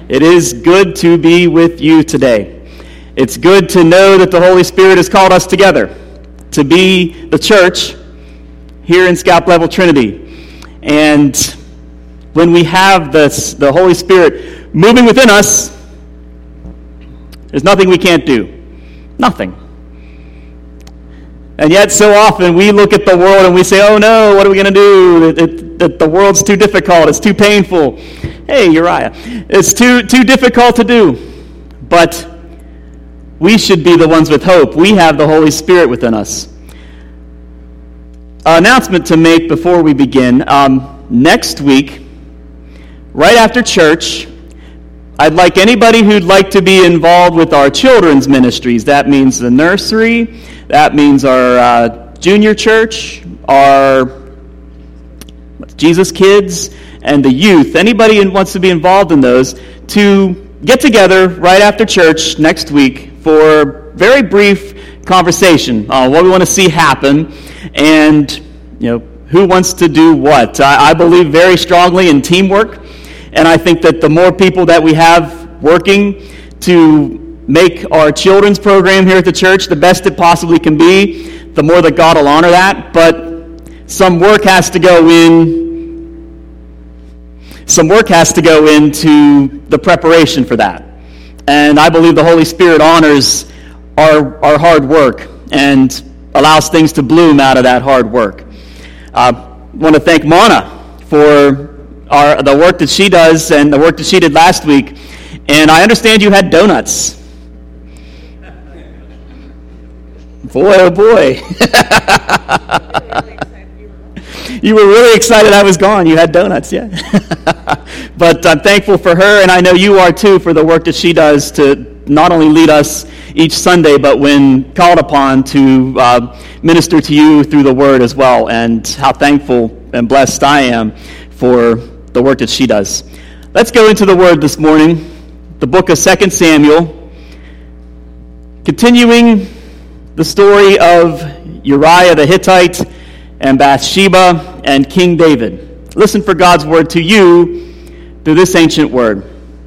It is good to be with you today. It's good to know that the Holy Spirit has called us together to be the church here in Scalp Level Trinity. And when we have the Holy Spirit moving within us, there's nothing we can't do. Nothing. And yet so often we look at the world and we say, oh no, what are we going to do? The world's too difficult. It's too painful. Hey, Uriah. It's too difficult to do. But we should be the ones with hope. We have the Holy Spirit within us. An announcement to make before we begin. Next week, right after church, I'd like anybody who'd like to be involved with our children's ministries. That means the nursery. That means our junior church, our Jesus Kids, and the youth. Anybody who wants to be involved in those, to get together right after church next week for a very brief conversation on what we want to see happen and who wants to do what. I believe very strongly in teamwork, and I think that the more people that we have working to make our children's program here at the church the best it possibly can be, the more that God will honor that. But some work has to go into the preparation for that. And I believe the Holy Spirit honors our hard work and allows things to bloom out of that hard work. I want to thank Mona for the work that she does and the work that she did last week. And I understand you had donuts. Boy, oh boy. You were really excited I was gone. You had donuts, yeah. But I'm thankful for her, and I know you are too, for the work that she does to not only lead us each Sunday, but when called upon to minister to you through the Word as well, and how thankful and blessed I am for the work that she does. Let's go into the Word this morning, the book of 2 Samuel, continuing the story of Uriah the Hittite and Bathsheba and King David. Listen for God's word to you through this ancient word.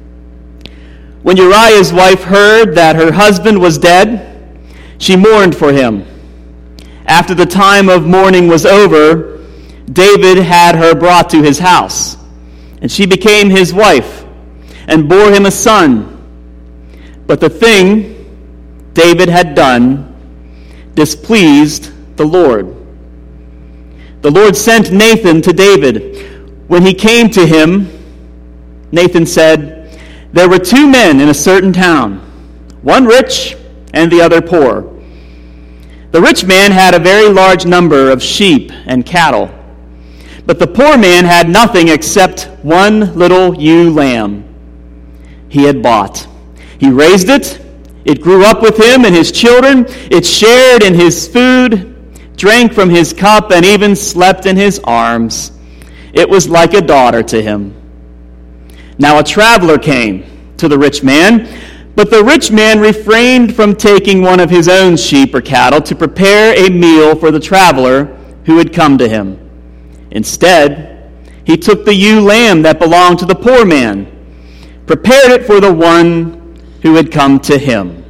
When Uriah's wife heard that her husband was dead, she mourned for him. After the time of mourning was over, David had her brought to his house, and she became his wife and bore him a son. But the thing David had done displeased the Lord. The Lord sent Nathan to David. When he came to him, Nathan said, "There were two men in a certain town, one rich and the other poor. The rich man had a very large number of sheep and cattle, but the poor man had nothing except one little ewe lamb he had bought. He raised it. It grew up with him and his children. It shared in his food, drank from his cup, and even slept in his arms. It was like a daughter to him. Now a traveler came to the rich man, but the rich man refrained from taking one of his own sheep or cattle to prepare a meal for the traveler who had come to him. Instead, he took the ewe lamb that belonged to the poor man, prepared it for the one who had come to him.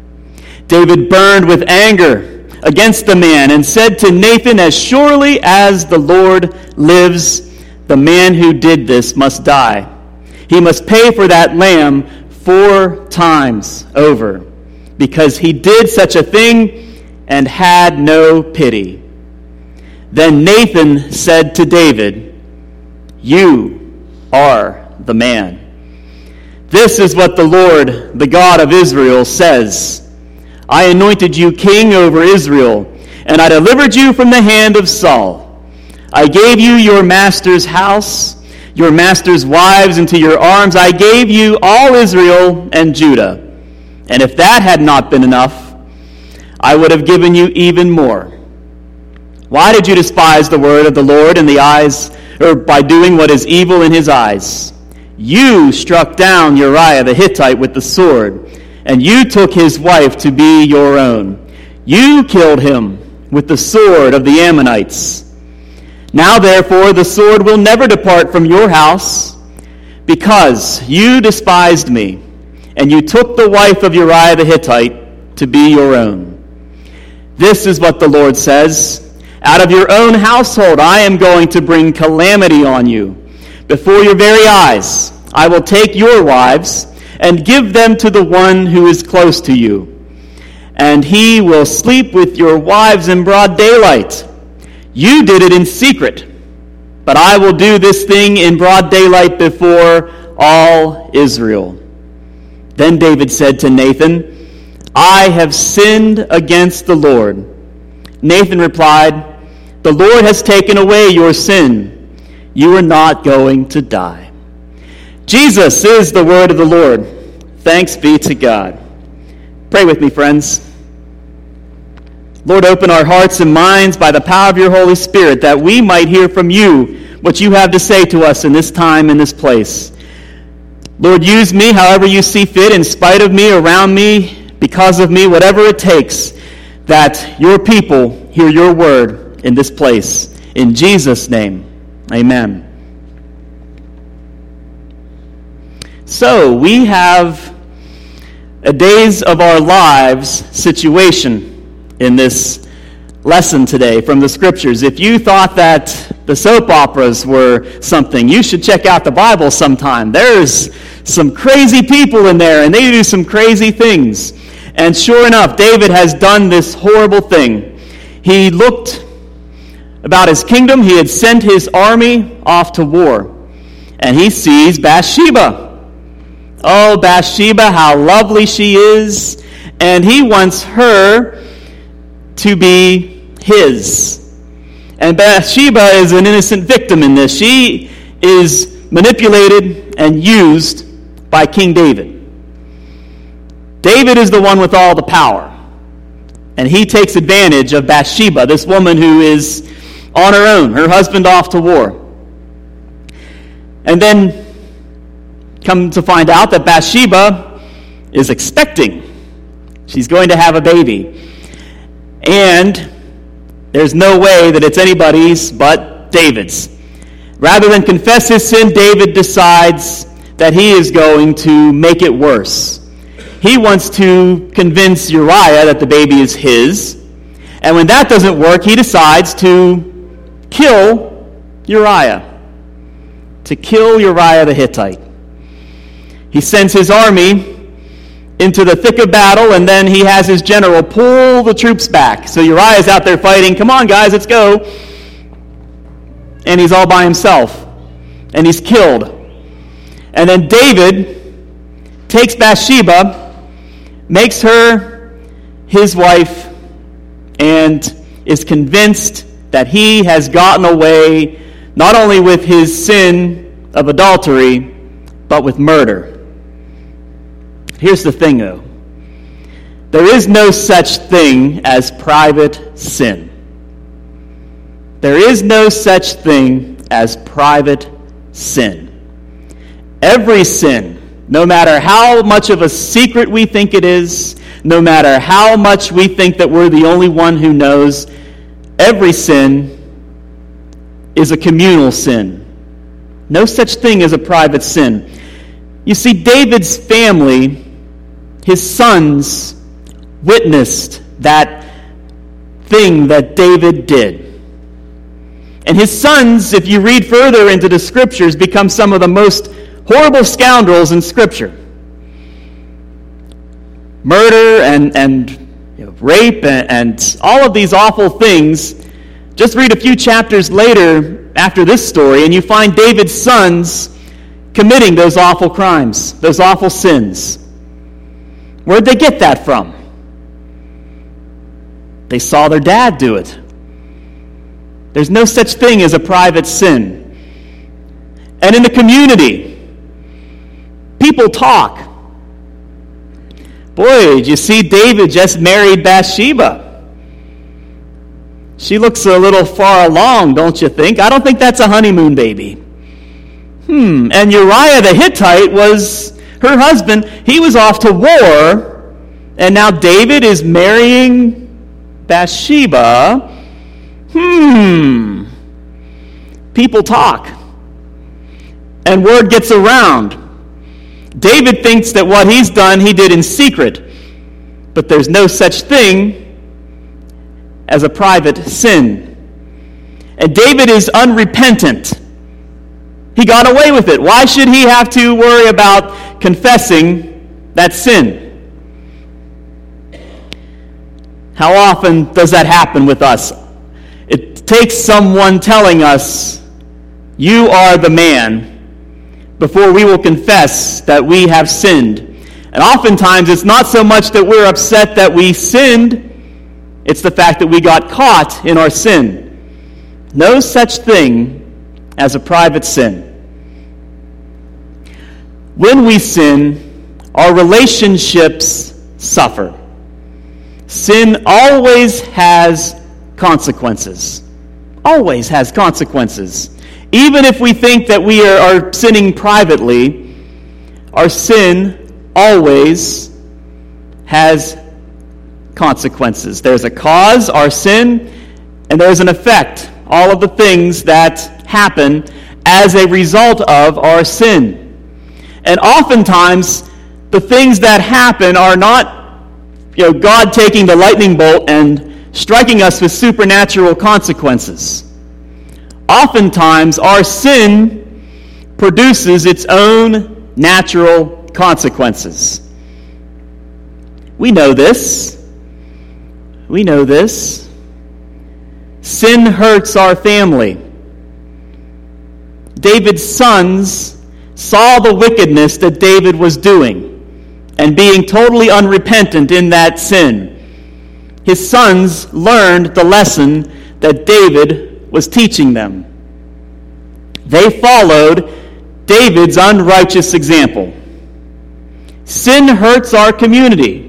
David burned with anger against the man and said to Nathan, "As surely as the Lord lives, the man who did this must die. He must pay for that lamb 4 times over, because he did such a thing and had no pity." Then Nathan said to David, "You are the man. This is what the Lord, the God of Israel, says. I anointed you king over Israel, and I delivered you from the hand of Saul. I gave you your master's house, your master's wives into your arms. I gave you all Israel and Judah. And if that had not been enough, I would have given you even more. Why did you despise the word of the Lord in the eyes, or by doing what is evil in his eyes? You struck down Uriah the Hittite with the sword, and you took his wife to be your own. You killed him with the sword of the Ammonites. Now therefore the sword will never depart from your house, because you despised me, and you took the wife of Uriah the Hittite to be your own. This is what the Lord says, out of your own household I am going to bring calamity on you. Before your very eyes I will take your wives and give them to the one who is close to you, and he will sleep with your wives in broad daylight. You did it in secret, but I will do this thing in broad daylight before all Israel. Then David said to Nathan, I have sinned against the Lord. Nathan replied, the Lord has taken away your sin. You are not going to die. Jesus is the word of the Lord. Thanks be to God. Pray with me, friends. Lord, open our hearts and minds by the power of your Holy Spirit, that we might hear from you what you have to say to us in this time, in this place. Lord, use me however you see fit, in spite of me, around me, because of me, whatever it takes, that your people hear your word in this place. In Jesus' name, amen. So, we have a days of our lives situation in this lesson today from the Scriptures. If you thought that the soap operas were something, you should check out the Bible sometime. There's some crazy people in there, and they do some crazy things. And sure enough, David has done this horrible thing. He looked about his kingdom. He had sent his army off to war. And he sees Bathsheba. Oh, Bathsheba, how lovely she is. And he wants her to be his. And Bathsheba is an innocent victim in this. She is manipulated and used by King David. David is the one with all the power. And he takes advantage of Bathsheba, this woman who is on her own, her husband off to war. And then come to find out that Bathsheba is expecting. She's going to have a baby. And there's no way that it's anybody's but David's. Rather than confess his sin, David decides that he is going to make it worse. He wants to convince Uriah that the baby is his. And when that doesn't work, he decides to kill Uriah. To kill Uriah the Hittite. He sends his army into the thick of battle, and then he has his general pull the troops back. So Uriah's out there fighting. Come on, guys, let's go. And he's all by himself. And he's killed. And then David takes Bathsheba, makes her his wife, and is convinced that he has gotten away not only with his sin of adultery, but with murder. Here's the thing, though. There is no such thing as private sin. There is no such thing as private sin. Every sin, no matter how much of a secret we think it is, no matter how much we think that we're the only one who knows, every sin is a communal sin. No such thing as a private sin. You see, David's family, his sons, witnessed that thing that David did. And his sons, if you read further into the Scriptures, become some of the most horrible scoundrels in Scripture. Murder and rape and all of these awful things. Just read a few chapters later after this story, and you find David's sons committing those awful crimes, those awful sins. Where'd they get that from? They saw their dad do it. There's no such thing as a private sin. And in the community, people talk. Boy, did you see David just married Bathsheba? She looks a little far along, don't you think? I don't think that's a honeymoon baby. And Uriah the Hittite was her husband. He was off to war, and now David is marrying Bathsheba. People talk. and word gets around. David thinks that what he's done, he did in secret. But there's no such thing as a private sin. And David is unrepentant. He got away with it. Why should he have to worry about confessing that sin? How often does that happen with us? It takes someone telling us, "You are the man," before we will confess that we have sinned. And oftentimes it's not so much that we're upset that we sinned, it's the fact that we got caught in our sin. No such thing as a private sin. When we sin, our relationships suffer. Sin always has consequences. Always has consequences. Even if we think that we are sinning privately, our sin always has consequences. There's a cause, our sin, and there's an effect, all of the things that happen as a result of our sin. And oftentimes, the things that happen are not, God taking the lightning bolt and striking us with supernatural consequences. Oftentimes, our sin produces its own natural consequences. We know this. We know this. Sin hurts our family. David's sons saw the wickedness that David was doing and being totally unrepentant in that sin. His sons learned the lesson that David was teaching them. They followed David's unrighteous example. Sin hurts our community.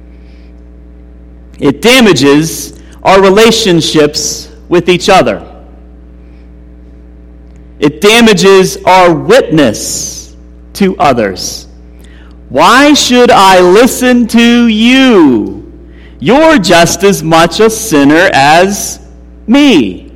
It damages our relationships with each other. It damages our witness to others. Why should I listen to you? You're just as much a sinner as me.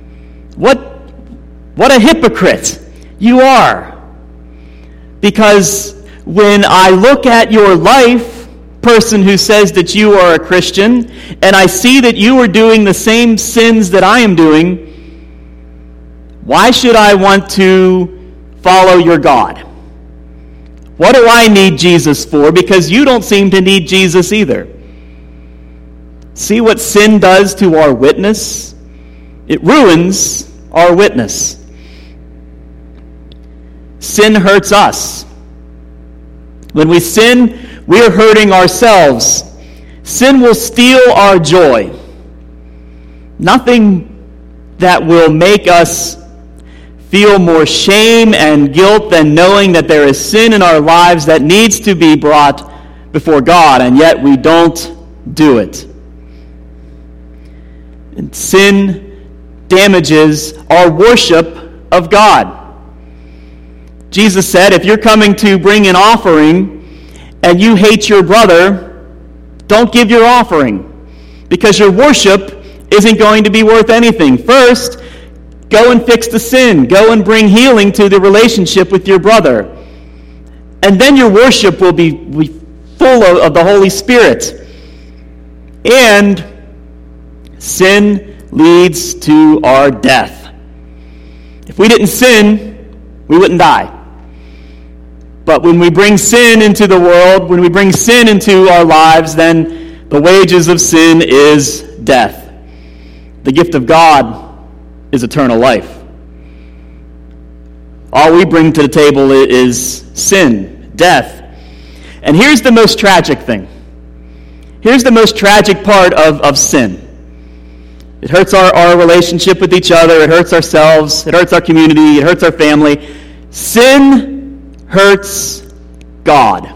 What a hypocrite you are. Because when I look at your life, person who says that you are a Christian, and I see that you are doing the same sins that I am doing, why should I want to follow your God? What do I need Jesus for? Because you don't seem to need Jesus either. See what sin does to our witness? It ruins our witness. Sin hurts us. When we sin, we're hurting ourselves. Sin will steal our joy. Nothing that will make us feel more shame and guilt than knowing that there is sin in our lives that needs to be brought before God, and yet we don't do it. And sin damages our worship of God. Jesus said, if you're coming to bring an offering and you hate your brother, don't give your offering, because your worship isn't going to be worth anything. First, go and fix the sin. Go and bring healing to the relationship with your brother. And then your worship will be full of the Holy Spirit. And sin leads to our death. If we didn't sin, we wouldn't die. But when we bring sin into the world, when we bring sin into our lives, then the wages of sin is death. The gift of God is eternal life. All we bring to the table is sin, death. And here's the most tragic thing. Here's the most tragic part of sin. It hurts our relationship with each other. It hurts ourselves. It hurts our community. It hurts our family. Sin hurts God.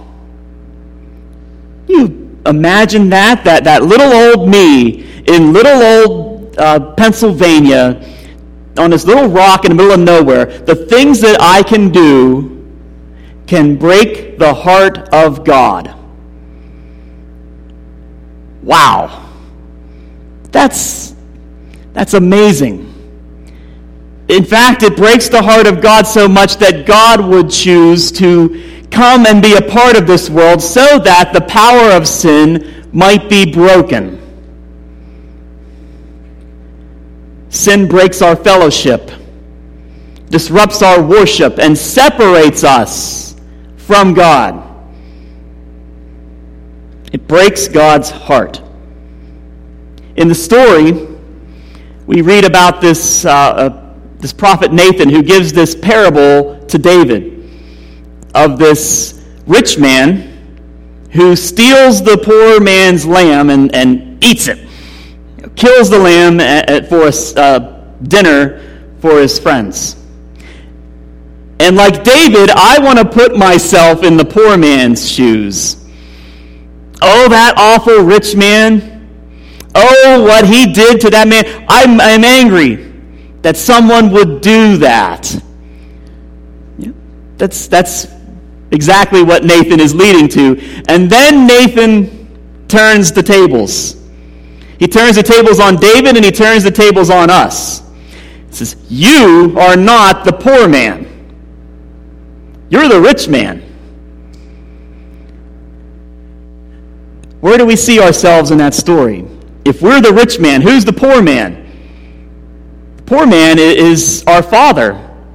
You imagine that little old me in little old Pennsylvania, on this little rock in the middle of nowhere, the things that I can do can break the heart of God. Wow. That's amazing. In fact, it breaks the heart of God so much that God would choose to come and be a part of this world so that the power of sin might be broken. Sin breaks our fellowship, disrupts our worship, and separates us from God. It breaks God's heart. In the story, we read about this prophet Nathan who gives this parable to David of this rich man who steals the poor man's lamb and eats it. Kills the lamb for a dinner for his friends. And like David, I want to put myself in the poor man's shoes. Oh, that awful rich man. Oh, what he did to that man. I'm angry that someone would do that. Yeah, that's exactly what Nathan is leading to. And then Nathan turns the tables. He turns the tables on David and he turns the tables on us. He says, you are not the poor man. You're the rich man. Where do we see ourselves in that story? If we're the rich man, who's the poor man? The poor man is our Father.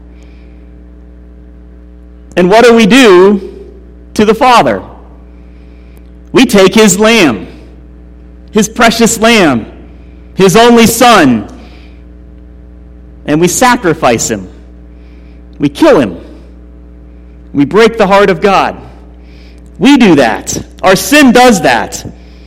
And what do we do to the Father? We take his lamb, his precious lamb, his only son, and we sacrifice him. We kill him. We break the heart of God. We do that. Our sin does that.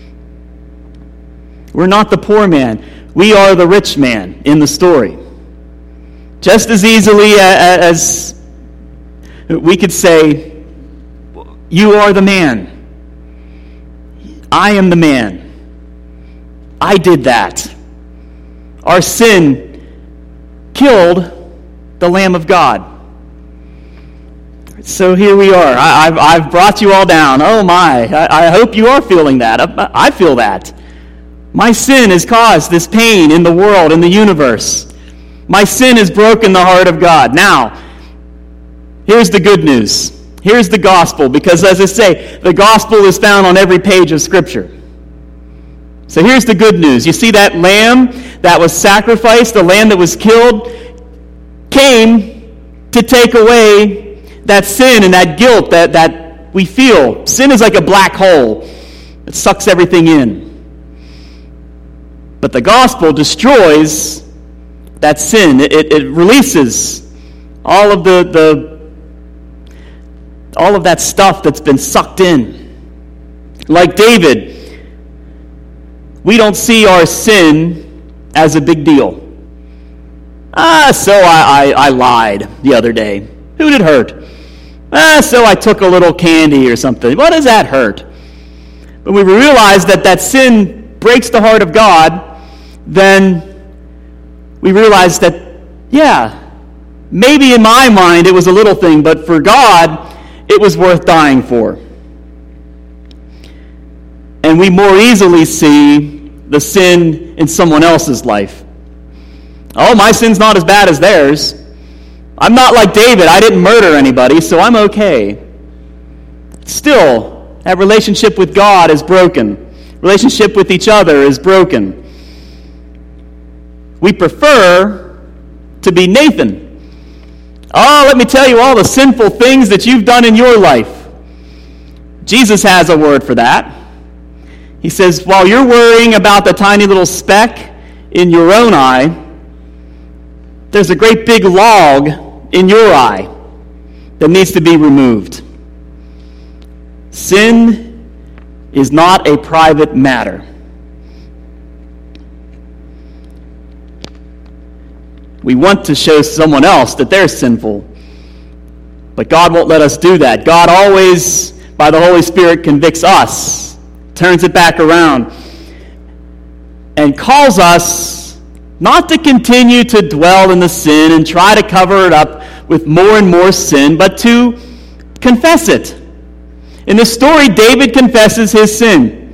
We're not the poor man. We are the rich man in the story. Just as easily as we could say, you are the man. I am the man. I did that. Our sin killed the Lamb of God. So here we are. I've brought you all down. Oh my, I hope you are feeling that. I feel that. My sin has caused this pain in the world, in the universe. My sin has broken the heart of God. Now, here's the good news. Here's the gospel, because as I say, the gospel is found on every page of Scripture. So here's the good news. You see that lamb that was sacrificed, the lamb that was killed, came to take away that sin and that guilt that we feel. Sin is like a black hole. It sucks everything in. But the gospel destroys that sin. It releases all of all of that stuff that's been sucked in. Like David, we don't see our sin as a big deal. So I lied the other day. Who did it hurt? So I took a little candy or something. What does that hurt? But when we realize that sin breaks the heart of God, then we realize that, yeah, maybe in my mind it was a little thing, but for God, it was worth dying for. And we more easily see the sin in someone else's life. Oh, my sin's not as bad as theirs. I'm not like David. I didn't murder anybody, so I'm okay. Still, that relationship with God is broken. Relationship with each other is broken. We prefer to be Nathan. Oh, let me tell you all the sinful things that you've done in your life. Jesus has a word for that. He says, while you're worrying about the tiny little speck in your own eye, there's a great big log in your eye that needs to be removed. Sin is not a private matter. We want to show someone else that they're sinful, but God won't let us do that. God always, by the Holy Spirit, convicts us, turns it back around, and calls us not to continue to dwell in the sin and try to cover it up with more and more sin, but to confess it. In this story, David confesses his sin.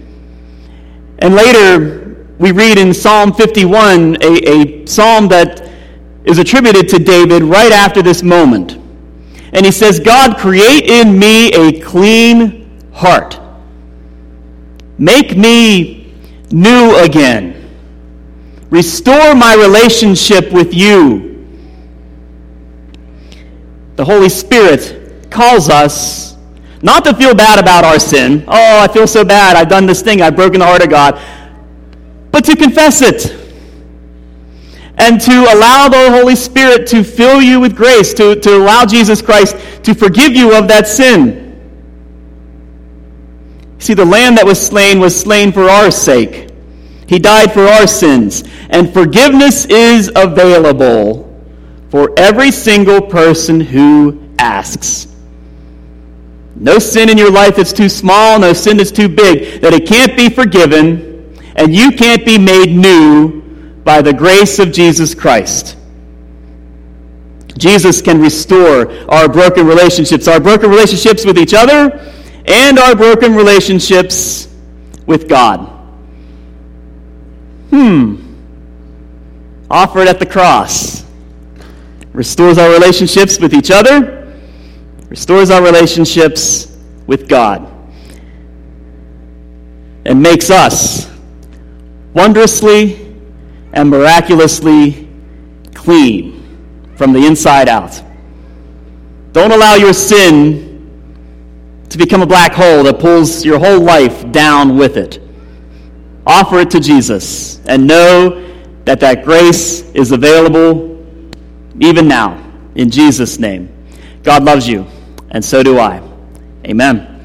And later, we read in Psalm 51, a psalm that is attributed to David right after this moment. And he says, God, create in me a clean heart. Make me new again. Restore my relationship with you. The Holy Spirit calls us not to feel bad about our sin. Oh, I feel so bad. I've done this thing. I've broken the heart of God. But to confess it. And to allow the Holy Spirit to fill you with grace. To allow Jesus Christ to forgive you of that sin. See, the Lamb that was slain for our sake. He died for our sins. And forgiveness is available for every single person who asks. No sin in your life that's too small, no sin that's too big, that it can't be forgiven, and you can't be made new by the grace of Jesus Christ. Jesus can restore our broken relationships with each other, and our broken relationships with God. Offered at the cross. Restores our relationships with each other. Restores our relationships with God. And makes us wondrously and miraculously clean from the inside out. Don't allow your sin to become a black hole that pulls your whole life down with it. Offer it to Jesus and know that grace is available even now in Jesus' name. God loves you, and so do I. Amen.